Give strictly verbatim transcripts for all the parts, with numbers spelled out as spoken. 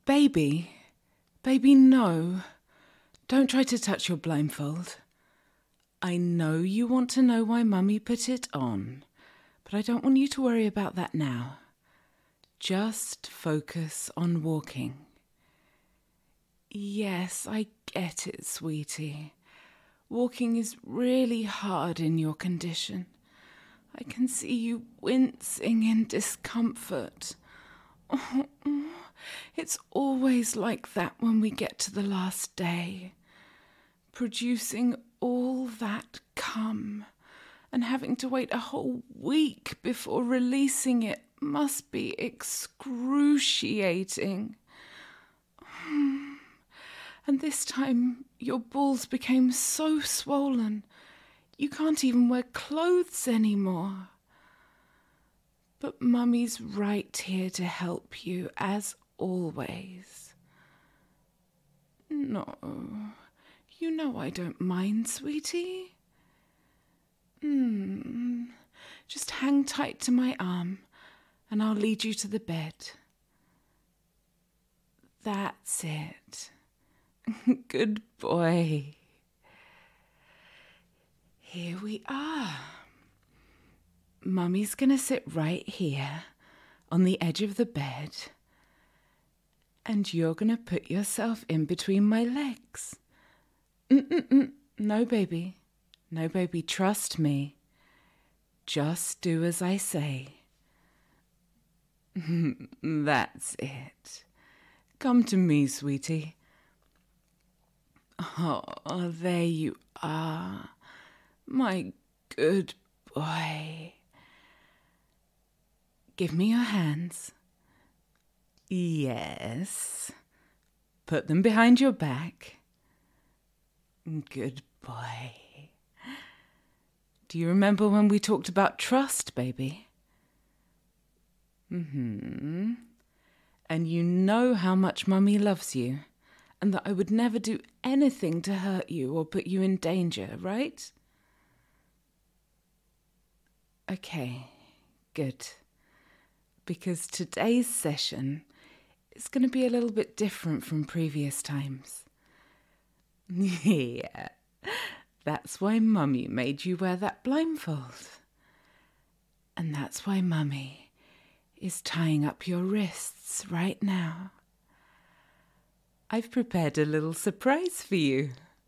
Baby, baby, no. Don't try to touch your blindfold. I know you want to know why Mummy put it on, but I don't want you to worry about that now. Just focus on walking. Yes, I get it, sweetie. Walking is really hard in your condition. I can see you wincing in discomfort. Oh, it's always like that when we get to the last day. Producing all that cum and having to wait a whole week before releasing it must be excruciating. And this time your balls became so swollen you can't even wear clothes anymore. But Mummy's right here to help you, as always. No, you know I don't mind, sweetie. Hmm, just hang tight to my arm and I'll lead you to the bed. That's it. Good boy. Here we are. Mummy's gonna sit right here on the edge of the bed, and you're gonna put yourself in between my legs. Mm-mm-mm. No, baby. No, baby, trust me. Just do as I say. That's it. Come to me, sweetie. Oh, there you are. My good boy. Give me your hands. Yes. Put them behind your back. Good boy. Do you remember when we talked about trust, baby? Mm-hmm. And you know how much Mummy loves you, and that I would never do anything to hurt you or put you in danger, right? Okay, good. Because today's session is going to be a little bit different from previous times. Yeah, that's why Mummy made you wear that blindfold. And that's why Mummy is tying up your wrists right now. I've prepared a little surprise for you.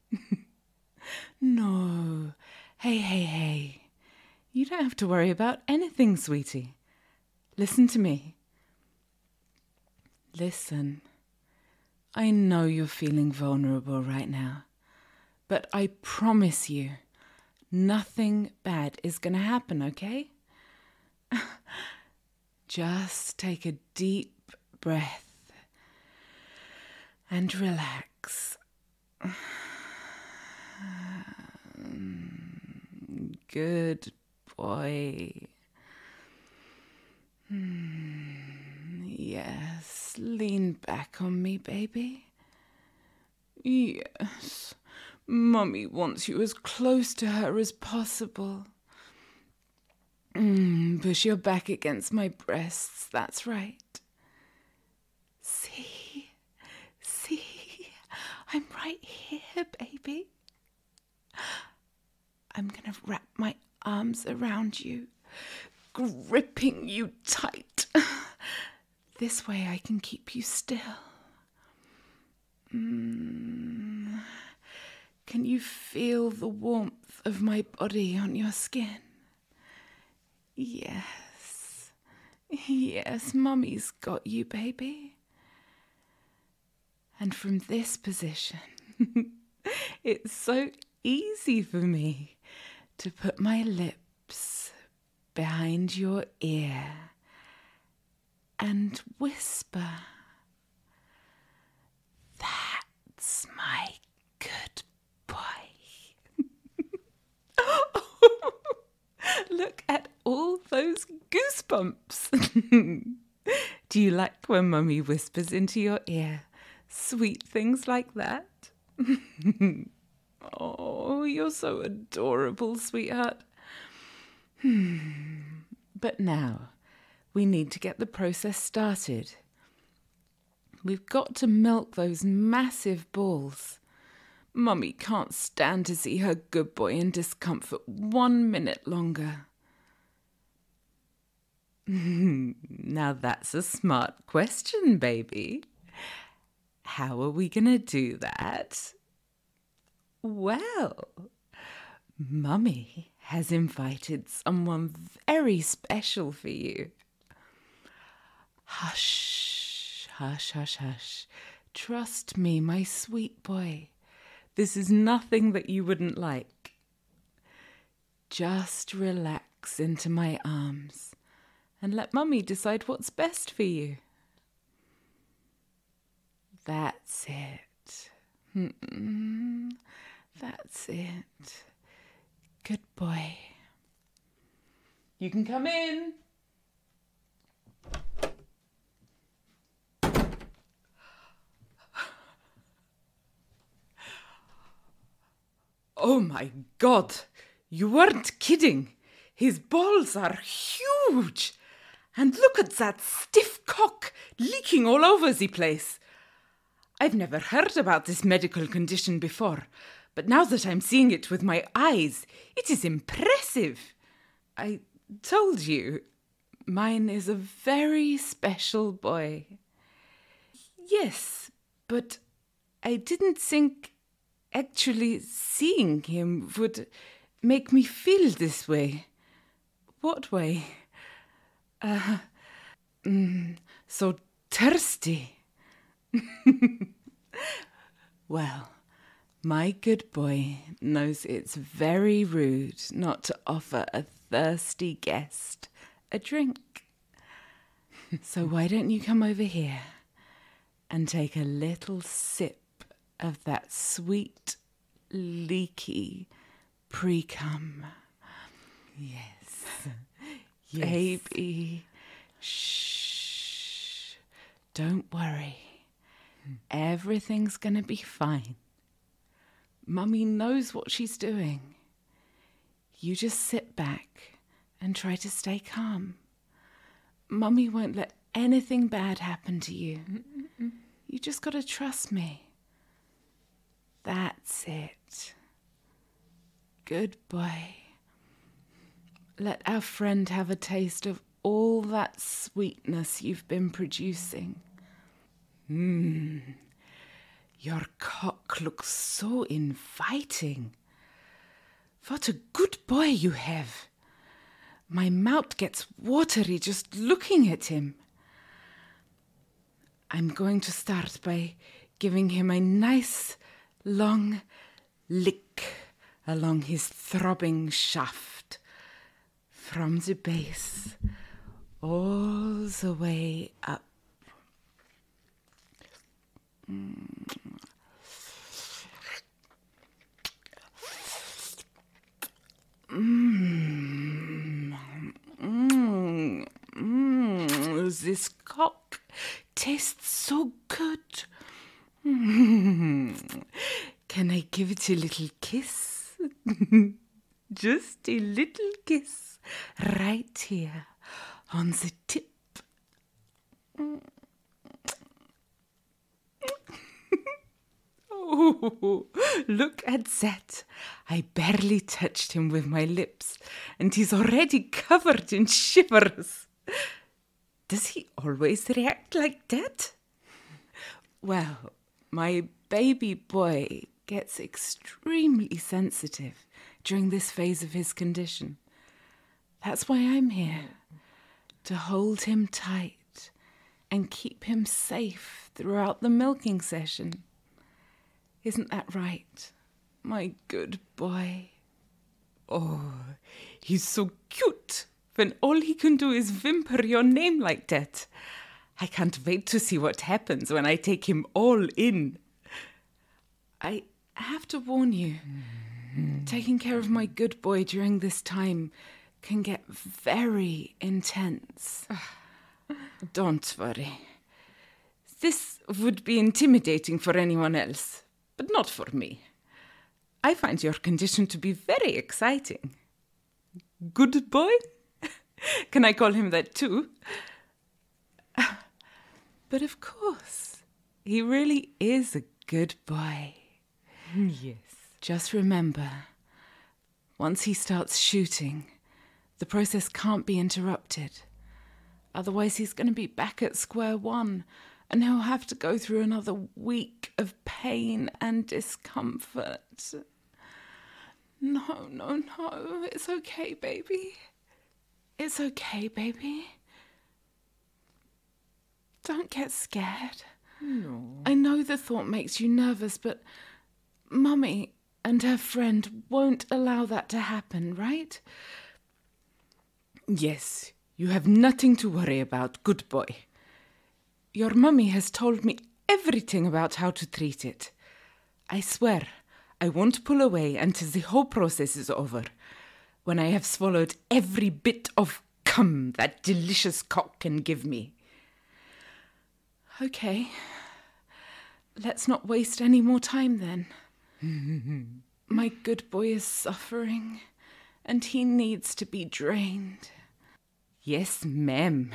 No, hey, hey, hey. You don't have to worry about anything, sweetie. Listen to me. Listen. I know you're feeling vulnerable right now, but I promise you, nothing bad is going to happen, okay? Just take a deep breath and relax. Good boy. Yes, lean back on me, baby. Yes, Mummy wants you as close to her as possible. Mm, push your back against my breasts, that's right. See, see, I'm right here, baby. I'm gonna wrap my arms around you, gripping you tight. This way I can keep you still. Mm. Can you feel the warmth of my body on your skin? Yes. Yes, Mummy's got you, baby. And from this position, it's so easy for me to put my lips behind your ear and whisper, "That's my good boy." Look at all those goosebumps. Do you like when Mummy whispers into your ear sweet things like that? Oh, you're so adorable, sweetheart. But now we need to get the process started. We've got to milk those massive balls. Mummy can't stand to see her good boy in discomfort one minute longer. Now that's a smart question, baby. How are we going to do that? Well, Mummy has invited someone very special for you. Hush, hush, hush, hush. Trust me, my sweet boy. This is nothing that you wouldn't like. Just relax into my arms and let Mummy decide what's best for you. That's it. Mm-mm. That's it. Good boy. You can come in. Oh my God, you weren't kidding. His balls are huge. And look at that stiff cock leaking all over the place. I've never heard about this medical condition before, but now that I'm seeing it with my eyes, it is impressive. I told you, mine is a very special boy. Yes, but I didn't think actually seeing him would make me feel this way. What way? Uh, mm, so thirsty. Well, my good boy knows it's very rude not to offer a thirsty guest a drink. So why don't you come over here and take a little sip of that sweet, leaky pre-cum. Yes. Yes. Baby. Shh. Don't worry. Everything's going to be fine. Mummy knows what she's doing. You just sit back and try to stay calm. Mummy won't let anything bad happen to you. Mm-mm. You just got to trust me. That's it. Good boy. Let our friend have a taste of all that sweetness you've been producing. Mmm. Your cock looks so inviting. What a good boy you have. My mouth gets watery just looking at him. I'm going to start by giving him a nice long lick along his throbbing shaft, from the base all the way up. Mm. Mm. Mm. Mm. This cock tastes so good. Mm. Can I give it a little kiss? Just a little kiss right here on the tip. Oh, look at that. I barely touched him with my lips, and he's already covered in shivers. Does he always react like that? Well, my baby boy gets extremely sensitive during this phase of his condition. That's why I'm here, to hold him tight and keep him safe throughout the milking session. Isn't that right, my good boy? Oh, he's so cute when all he can do is whimper your name like that. I can't wait to see what happens when I take him all in. I have to warn you, mm-hmm. taking care of my good boy during this time can get very intense. Don't worry. This would be intimidating for anyone else, but not for me. I find your condition to be very exciting. Good boy? Can I call him that too? But of course, He really is a good boy. Yes. Just remember, once he starts shooting, the process can't be interrupted. Otherwise, he's going to be back at square one, and he'll have to go through another week of pain and discomfort. No, no, no. It's okay, baby. It's okay, baby. Don't get scared. No. I know the thought makes you nervous, but Mummy and her friend won't allow that to happen, right? Yes, you have nothing to worry about, good boy. Your mummy has told me everything about how to treat it. I swear, I won't pull away until the whole process is over, when I have swallowed every bit of cum that delicious cock can give me. Okay, let's not waste any more time then. My good boy is suffering, and he needs to be drained. Yes, ma'am.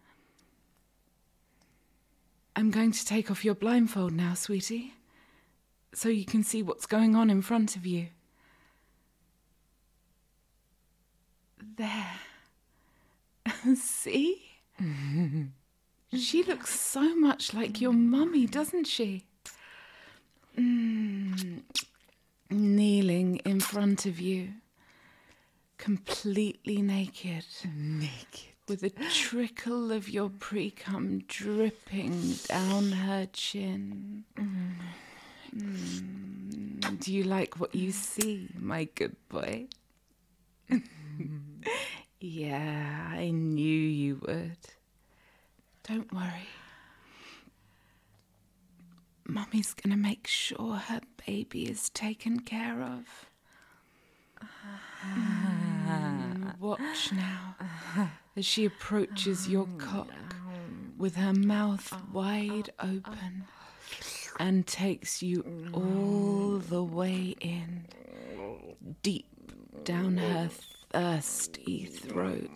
I'm going to take off your blindfold now, sweetie, so you can see what's going on in front of you. There. See? She looks so much like your mummy, doesn't she? Mm. Kneeling in front of you, completely naked. Naked. With a trickle of your pre-cum dripping down her chin. Mm. Mm. Do you like what you see, my good boy? Yeah, I knew you would. Don't worry. Mummy's gonna make sure her baby is taken care of. Mm, watch now as she approaches your cock with her mouth wide open and takes you all the way in, deep down her thirsty throat.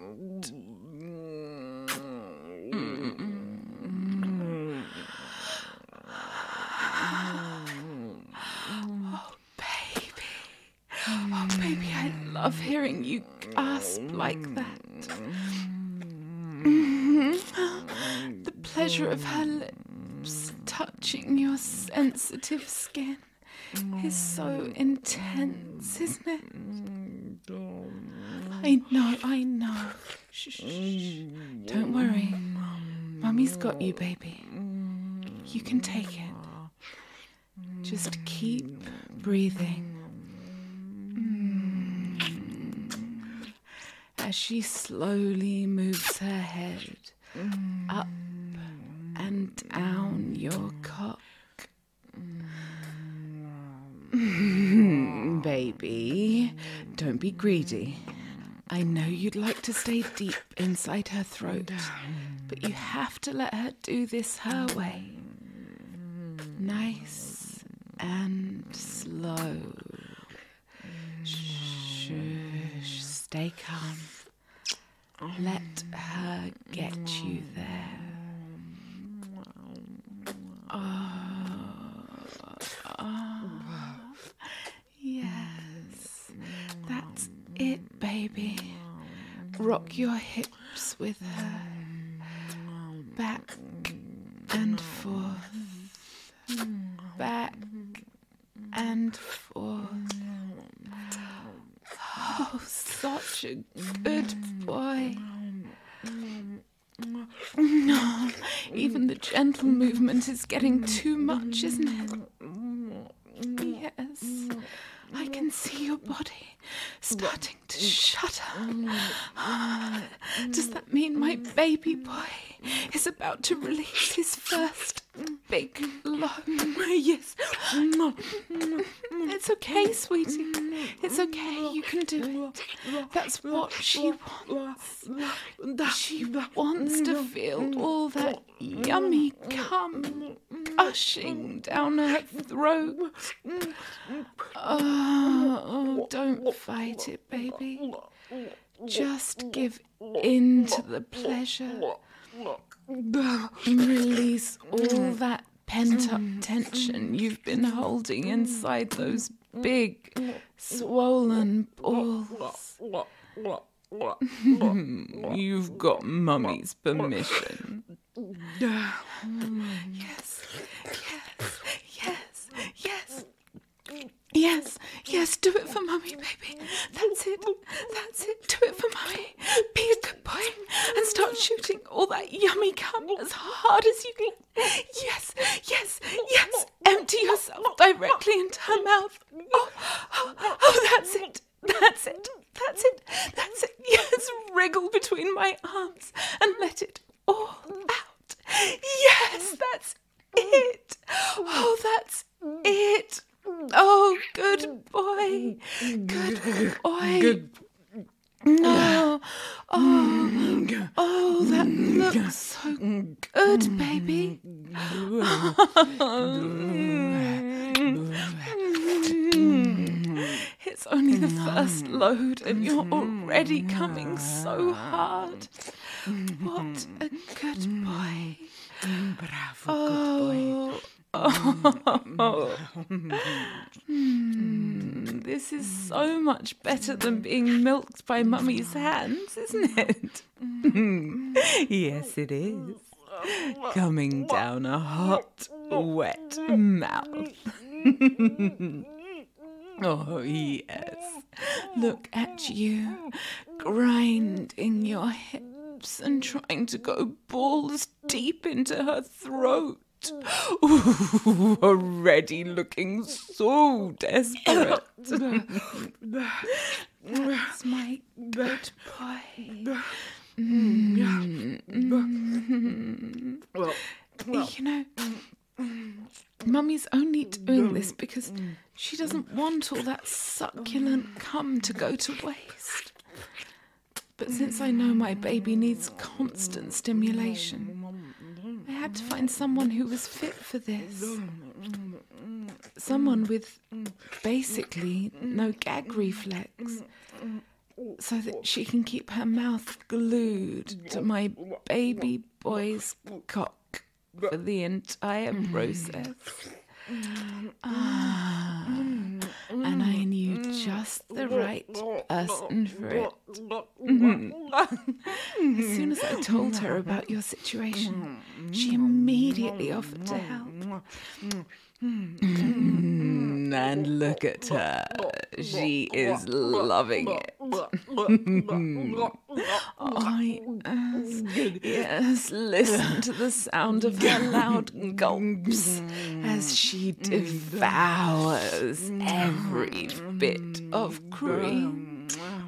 Oh, baby. Oh, baby, I love hearing you gasp like that. The pleasure of her lips touching your sensitive skin is so intense, isn't it? I know, I know. Shh, shh, shh. Don't worry. Mummy's got you, baby. You can take it. Just keep breathing. Mm. As she slowly moves her head up and down your cock. Mm. Baby, don't be greedy. I know you'd like to stay deep inside her throat, but you have to let her do this her way. Nice and slow. Shh, stay calm. Let her get you there. Oh, oh. Yes, that's it, baby. Rock your hips with her, back and forth, back and forth. Oh, such a good boy. No, even the gentle movement is getting too much, isn't it? Yes, I can see your body starting to shudder. Does that mean my baby boy is about to release his first big load? Yes. It's okay, sweetie. It's okay. You can do it. That's what she wants. She wants to feel all that yummy cum gushing down her throat. Oh, don't fight it, baby. Just give in to the pleasure. Release all that pent-up tension you've been holding inside those big, swollen balls. You've got Mummy's permission. Yes, yes, yes, yes. Yes, yes, do it for Mummy, baby. That's it, that's it. Do it for Mummy. Be a good boy and start shooting all that yummy cum as hard as you can. Yes, yes, yes. Empty yourself directly into her mouth. Oh, oh, oh, that's it, that's it, that's it, that's it. Yes, wriggle between my arms and let it all out. Yes, that's it. Oh, that's it. Oh, good boy. Good boy. Good. No. Oh, oh, that looks so good, baby. It's only the first load and you're already coming so hard. What a good boy. Bravo, good boy. Oh, mm, this is so much better than being milked by Mummy's hands, isn't it? Yes, it is. Coming down a hot, wet mouth. Oh, yes. Look at you, grinding your hips and trying to go balls deep into her throat. Ooh, already looking so desperate. That's my good boy. Mm. You know, Mummy's only doing this because she doesn't want all that succulent cum to go to waste. But since I know my baby needs constant stimulation, I had to find someone who was fit for this. Someone with basically no gag reflex, so that she can keep her mouth glued to my baby boy's cock for the entire process. Ah, and I knew just the right person for it. As soon as I told her about your situation, she immediately offered to help. Mm, and look at her. She is loving it. Oh, yes, yes, listen to the sound of her loud gulps as she devours every bit of cream.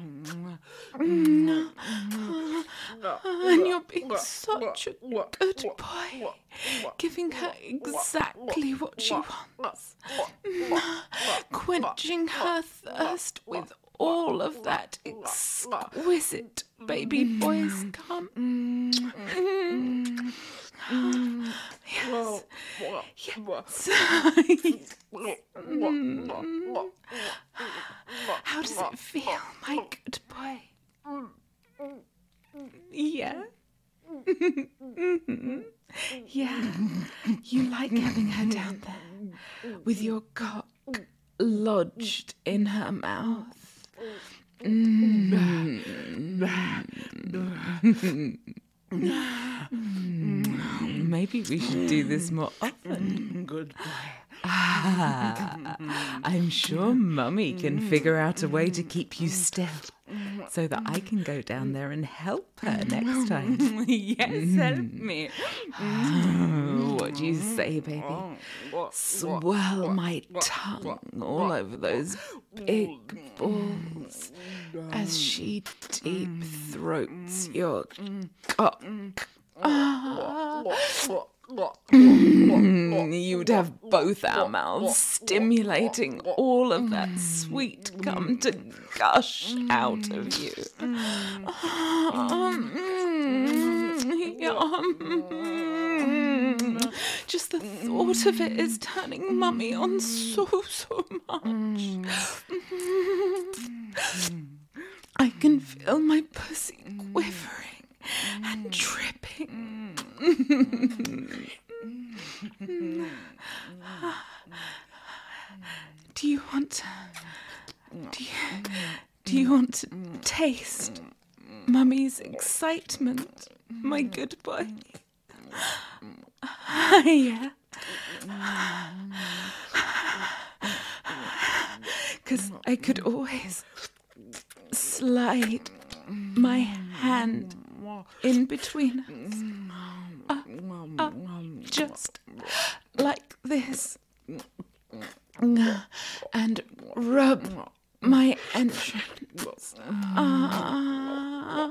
Mm. And you're being such a good boy, giving her exactly what she wants, quenching her thirst with all of that exquisite baby boy's cum. Yes, yes. Mm. How does it feel, my good boy? Yeah? Yeah, you like having her down there, with your cock lodged in her mouth. Mm. Maybe we should do this more often. Good boy. Ah, I'm sure Mummy can figure out a way to keep you still, so that I can go down there and help her next time. Yes, help me. Oh, what do you say, baby? Swirl my tongue all over those big balls as she deep throats your cock. Ah. You'd have both our mouths stimulating all of that sweet cum to gush out of you. Just the thought of it is turning Mummy on so, so much. I can feel my pussy quivering and dripping. you want to taste Mummy's excitement, my good boy? Yeah. Because I could always slide my hand in between us. Uh, uh, just like this. And rub my entrance. Uh,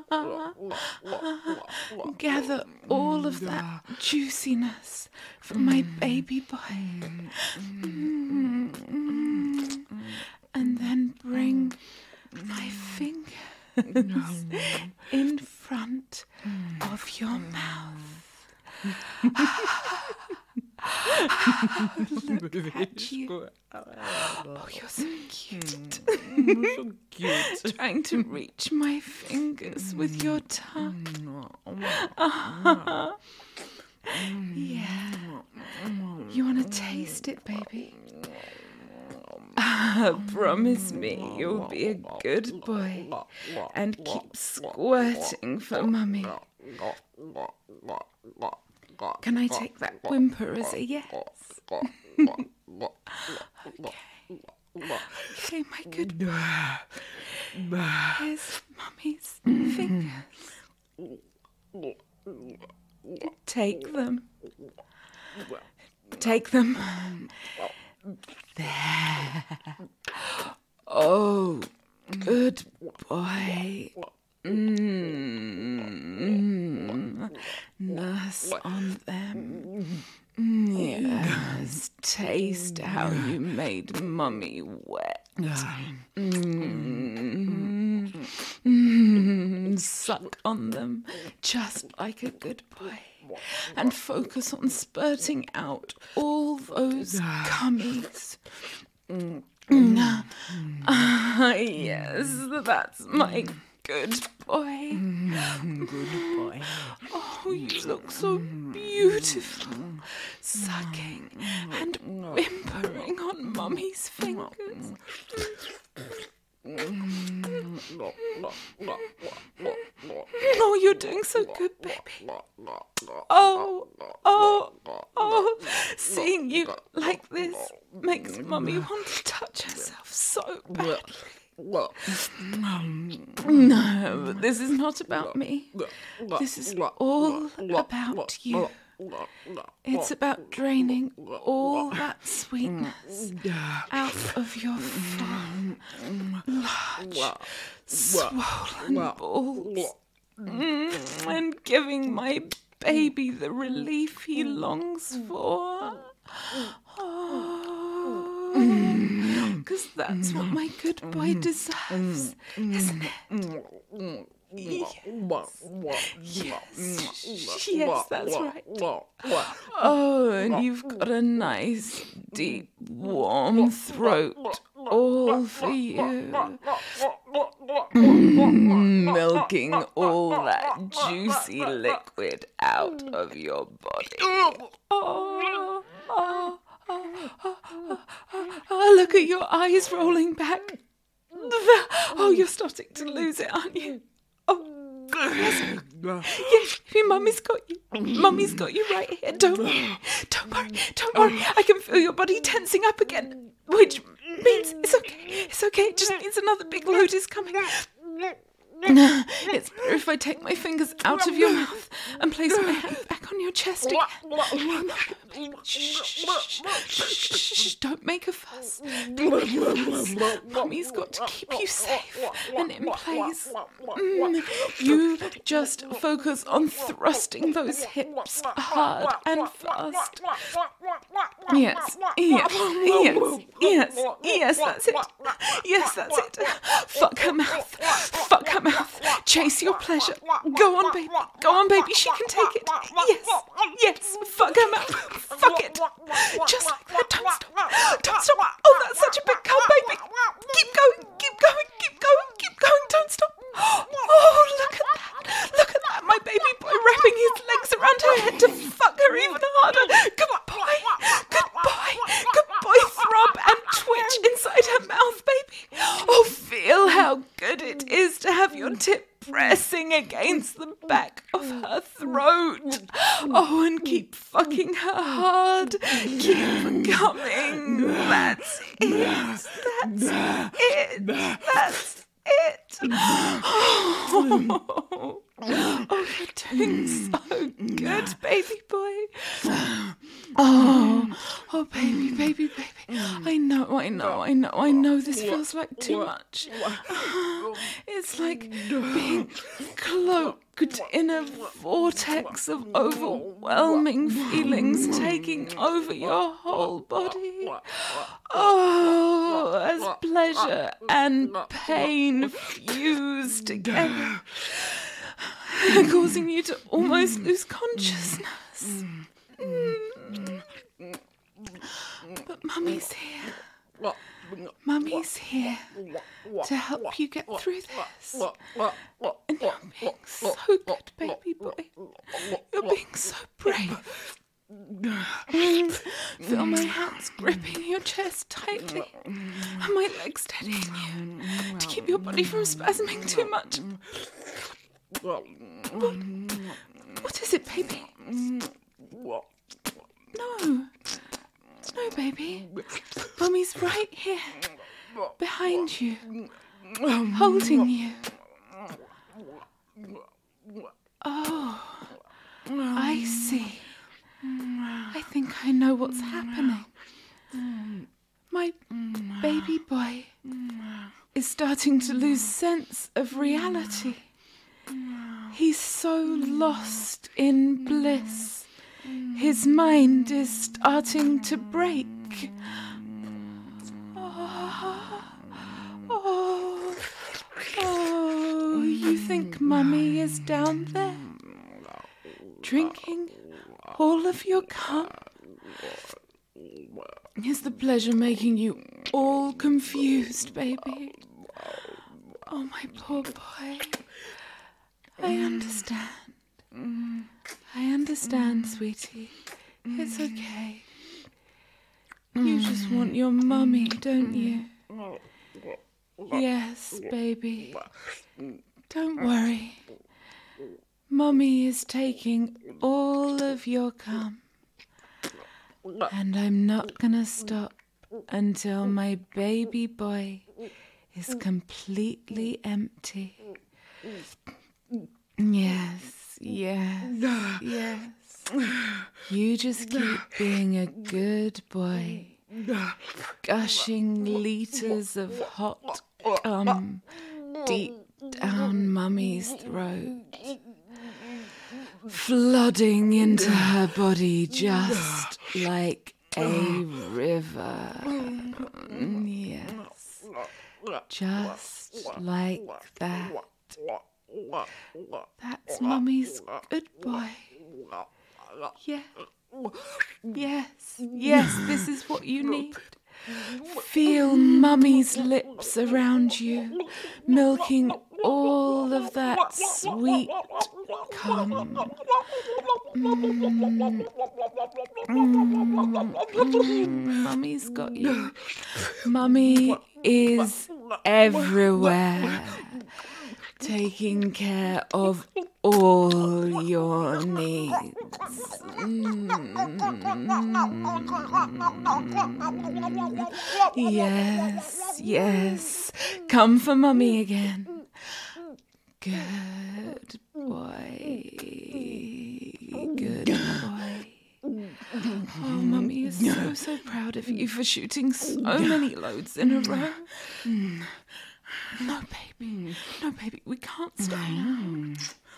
gather all of that juiciness for my baby boy. And then bring my fingers in front of your mouth. Look at you. Oh, you're so cute. So cute. Trying to reach my fingers with your tongue. Yeah. You want to taste it, baby? Promise me you'll be a good boy and keep squirting for Mummy. Can I take that whimper as a yes? Okay. Okay, my good boy. Here's Mummy's fingers. Take them. Take them. There. Oh, good boy. Mm. Nurse on them. Yes, taste how you made Mummy wet. Mm. Mm. Suck on them just like a good boy. And focus on spurting out all those cummies. Mm. Ah, yes, that's my good boy. Good boy. Oh, you look so beautiful. Sucking and whimpering on Mummy's fingers. Oh, you're doing so good, baby. Oh, oh, oh. Seeing you like this makes Mummy want to touch herself so badly. No, but this is not about me. This is all about you. It's about draining all that sweetness out of your full, large, swollen balls and giving my baby the relief he longs for. Because that's what my good boy deserves, isn't it? Yes. Yes. Yes, that's right. Oh, and you've got a nice, deep, warm throat all for you. Mm, milking all that juicy liquid out of your body. Oh, oh, oh, oh, oh, oh, look at your eyes rolling back. Oh, you're starting to lose it, aren't you? Oh, yes, yes, Mummy's got you. Mummy's got you right here. Don't worry, don't worry, don't worry. I can feel your body tensing up again, which means it's okay. It's okay. It just means another big load is coming. It's better if I take my fingers out of your mouth and place my hand back on your chest again. Shh, shh, shh, shh, don't make a fuss. Don't make a fuss. Mummy's got to keep you safe and in place. Mm, you just focus on thrusting those hips hard and fast. Yes, yes, yes, yes, yes, that's it. Yes, that's it. Fuck her mouth. Fuck her mouth. Chase your pleasure. Go on, baby. Go on, baby. She can take it. Yes, yes. Fuck her mouth. Fuck it. Just like that. Don't stop. Don't stop. Oh, that's such a big cum, baby. Keep going. Keep going. Keep going. Keep going. Don't stop. Oh, look at that. Look at that. My baby boy wrapping his legs around her head to fuck her even harder. Good boy. Good boy. Good boy. Throb and twitch inside her mouth, baby. Oh, feel how good it Keep fucking her hard. Keep coming. That's it. That's it. That's it. Oh, oh, you're doing so good, baby boy. Oh, oh, baby, baby, baby. I know, I know, I know, I know this feels like too much. It's like being cloaked in a vortex of overwhelming feelings taking over your whole body. Oh, as pleasure and pain fuse together, causing you to almost lose consciousness. Mm. But Mummy's here. Mummy's here to help you get through this. And you're being so good, baby boy. You're being so brave. Feel my hands gripping your chest tightly and my legs steadying you to keep your body from spasming too much. What, what is it, baby? No. No, baby. Mummy's right here, behind you, holding you. Oh, I see. I think I know what's happening. My baby boy is starting to lose sense of reality. He's so lost in bliss. His mind is starting to break. Oh, oh, oh, you think Mummy is down there, drinking all of your cum? Is the pleasure making you all confused, baby? Oh, my poor boy. I understand. I understand, sweetie. It's okay. You just want your mummy, don't you? Yes, baby. Don't worry. Mummy is taking all of your cum. And I'm not gonna stop until my baby boy is completely empty. Yes, yes, yes. You just keep being a good boy, gushing liters of hot cum deep down Mummy's throat, flooding into her body just like a river. Yes, just like that. That's Mummy's good boy. Yeah. Yes, yes, this is what you need. Feel Mummy's lips around you, milking all of that sweet cum. Mm. Mm. Mm. Mummy's got you. Mummy is everywhere, taking care of all your needs. Mm. Yes, yes. Come for Mummy again. Good boy. Good boy. Oh, Mummy is so, so proud of you for shooting so many loads in a row. No, baby. No, baby. We can't stop now.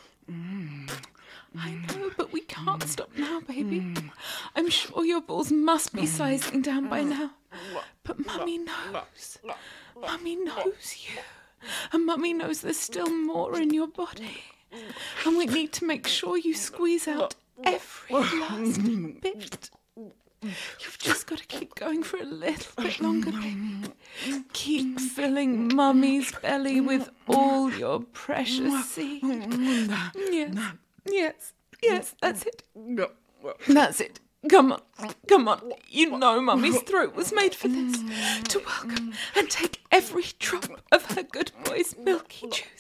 I know, but we can't stop now, baby. I'm sure your balls must be sizing down by now. But Mummy knows. Mummy knows you. And Mummy knows there's still more in your body. And we need to make sure you squeeze out every last bit. You've just got to keep going for a little bit longer, baby. Keep filling Mummy's belly with all your precious seed. Yes, yes, yes, that's it. That's it. Come on, Come on, you know Mummy's throat was made for this. To welcome and take every drop of her good boy's milky juice.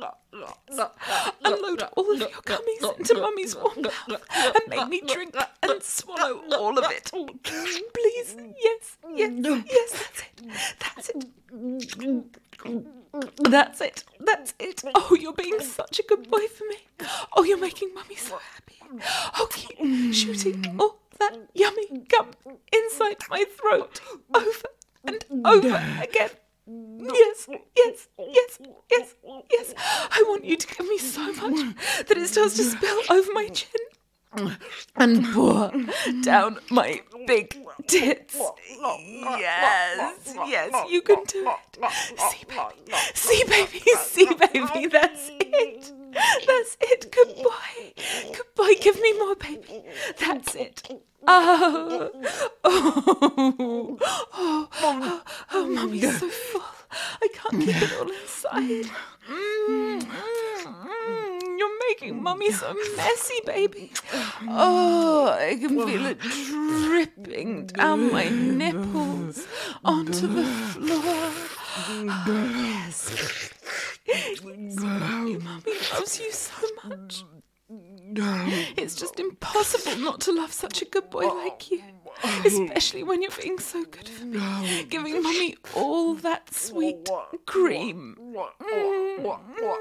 Unload all of your gummies into Mummy's warm mouth and make me drink and swallow all of it. Please, yes, yes, yes, that's it. That's it. That's it. That's it. Oh, you're being such a good boy for me. Oh, you're making Mummy so happy. Oh, keep shooting all that yummy gum inside my throat over and over again. Yes, yes, yes, yes, yes. I want you to give me so much that it starts to spill over my chin and pour down my big tits. Yes, yes, you can do it. See, baby, see, baby, see, baby, that's it. That's it. Goodbye. Goodbye. Give me more, baby. That's it. Oh, oh, oh, oh, oh, Mummy's so full. I can't keep it all inside. Mm, mm, mm. You're making Mummy so messy, baby. Oh, I can feel it dripping down my nipples onto the floor. Oh, yes. Yes, Mummy loves you so much. It's just impossible not to love such a good boy like you, especially when you're being so good for me, giving Mummy all that sweet cream. Mm.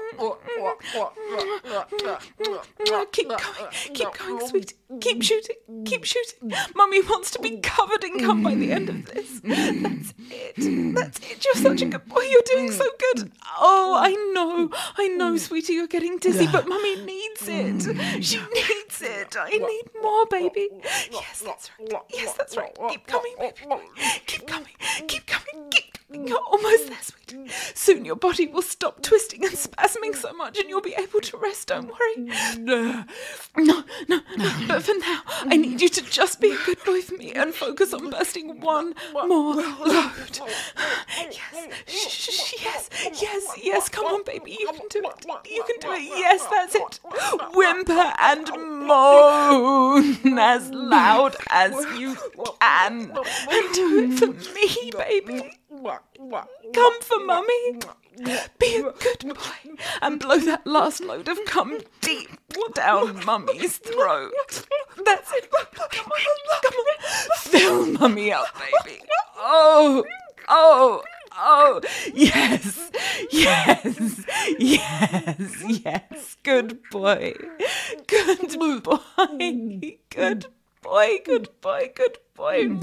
Keep going, keep going, sweetie. Keep shooting, keep shooting. Mummy wants to be covered in cum by the end of this. That's it, that's it. You're such a good boy. You're doing so good. Oh, I know, I know, sweetie. You're getting dizzy, but Mummy needs it. She needs it. I need more, baby. Yes, that's right. Yes, that's right. Keep coming, baby. Keep coming. Keep coming. Keep coming. You're almost there, sweetie. Soon your body will stop twisting and spasming so much and you'll be able to rest. Don't worry. No, no, no. But for now, I need you to just be a good boy for me and focus on bursting one more load. Yes. Shh, yes. Yes. Yes. Come on, baby. You can do it. You can do it. Yes, that's it. Whimper and moan as loud as you can. And do it for me, baby. Come for Mummy. Be a good boy and blow that last load of cum deep down Mummy's throat. That's it. Come on, come on. Fill Mummy up, baby. Oh, oh. Oh, yes, yes, yes, yes. Good boy. Good boy. Good boy, good boy, good boy.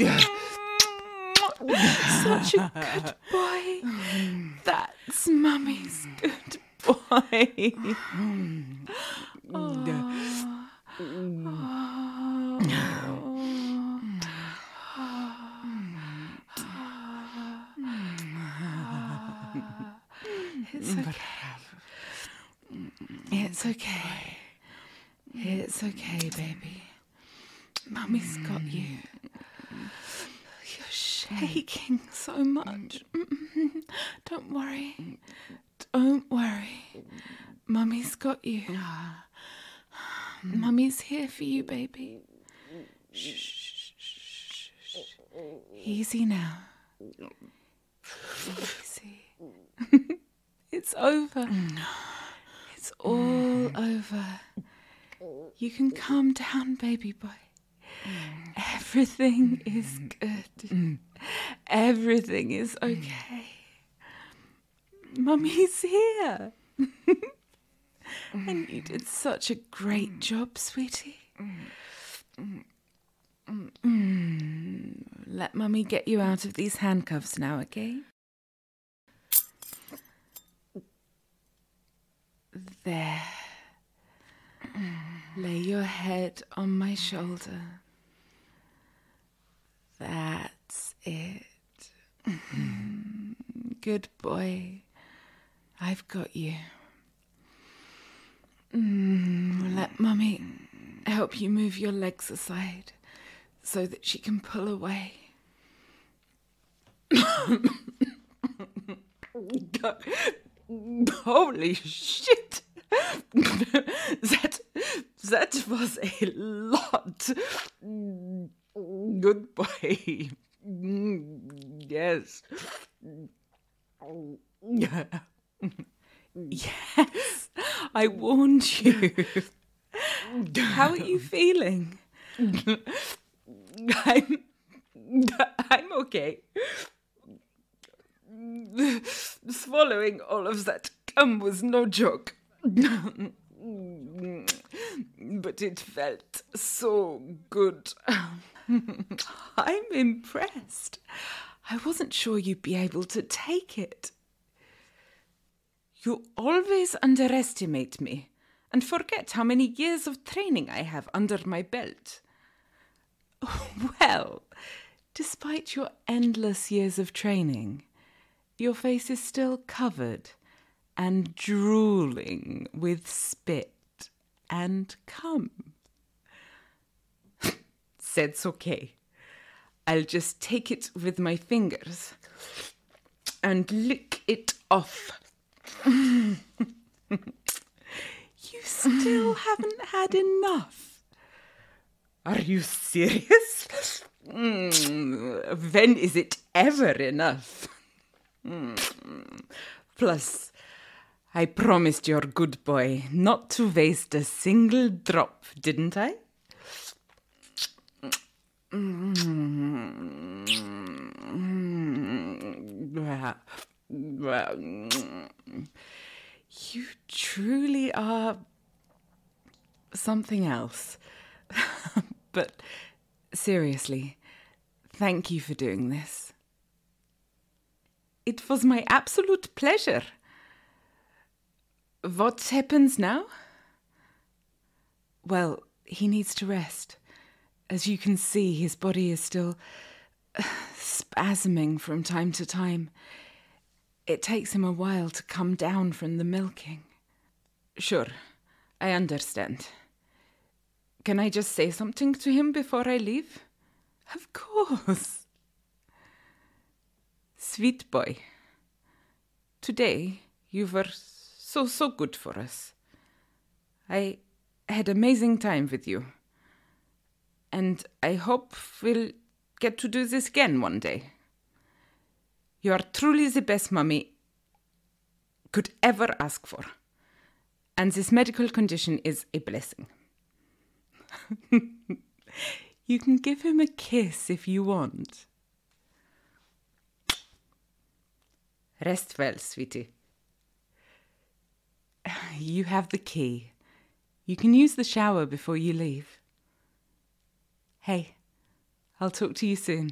Such a good boy. That's Mummy's good boy. Oh. It's okay. It's okay. It's okay, baby. Mummy's got you. You're shaking so much. Don't worry. Don't worry. Mummy's got you. Mummy's here for you, baby. Shh, shh, shh, shh. Easy now. Easy. It's over. It's all over. You can calm down, baby boy. Everything is good. Everything is okay. Mummy's here. And you did such a great job, sweetie. Mm. Let Mummy get you out of these handcuffs now, okay? There. Lay your head on my shoulder. That's it. Good boy. I've got you. Mm, let Mummy help you move your legs aside so that she can pull away. Holy shit! That that was a lot. Good boy. Yes. Yes, I warned you. How are you feeling? I'm, I'm okay. Swallowing all of that gum was no joke. But it felt so good. I'm impressed. I wasn't sure you'd be able to take it. You always underestimate me and forget how many years of training I have under my belt. Well, despite your endless years of training, your face is still covered and drooling with spit and cum. That's okay. I'll just take it with my fingers and lick it off. You still haven't had enough. Are you serious? Mm, when is it ever enough? Mm. Plus, I promised your good boy not to waste a single drop, didn't I? You truly are something else. But seriously, thank you for doing this. It was my absolute pleasure. What happens now? Well, he needs to rest. As you can see, his body is still uh, spasming from time to time. It takes him a while to come down from the milking. Sure, I understand. Can I just say something to him before I leave? Of course. Sweet boy, today you were so, so good for us. I had amazing time with you. And I hope we'll get to do this again one day. You are truly the best mummy could ever ask for. And this medical condition is a blessing. You can give him a kiss if you want. Rest well, sweetie. You have the key. You can use the shower before you leave. Hey, I'll talk to you soon.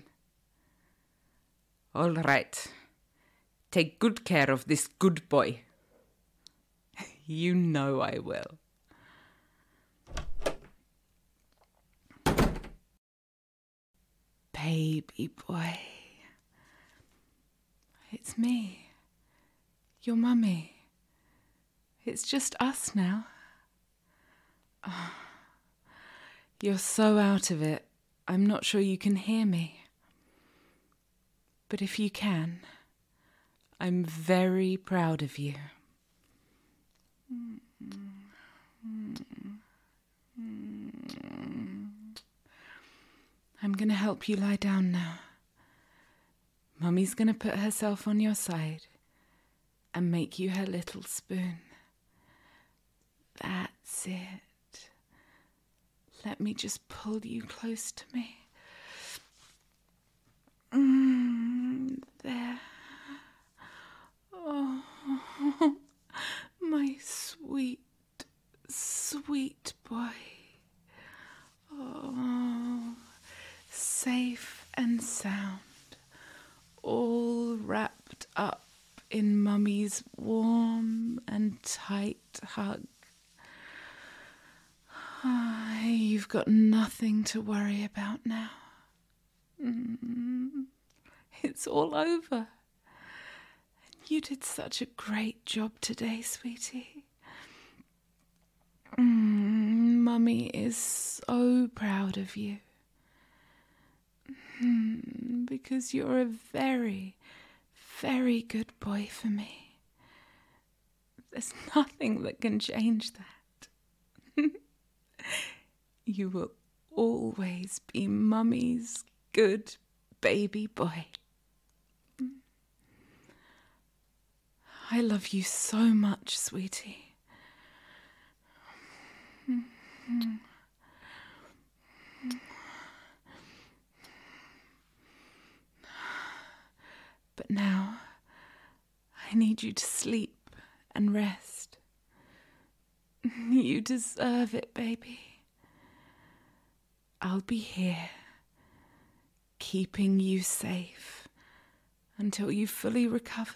All right. Take good care of this good boy. You know I will. Baby boy. It's me. Your mummy. It's just us now. Oh, you're so out of it, I'm not sure you can hear me. But if you can, I'm very proud of you. I'm going to help you lie down now. Mummy's going to put herself on your side and make you her little spoon. That's it. Let me just pull you close to me. Mm, there. Oh, my sweet, sweet boy. Oh, safe and sound, all wrapped up in Mummy's warm and tight hug. Ah, you've got nothing to worry about now. Mm, it's all over. You did such a great job today, sweetie. Mm, Mummy is so proud of you. Mm, because you're a very, very good boy for me. There's nothing that can change that. You will always be Mummy's good baby boy. I love you so much, sweetie. But now, I need you to sleep and rest. You deserve it, baby. I'll be here, keeping you safe until you've fully recovered.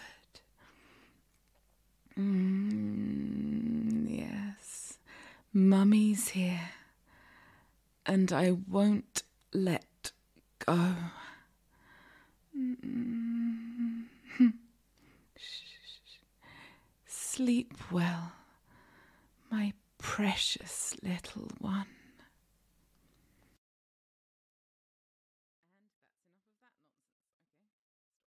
Mm, yes, Mummy's here, and I won't let go. Mm. Sleep well, my precious little one.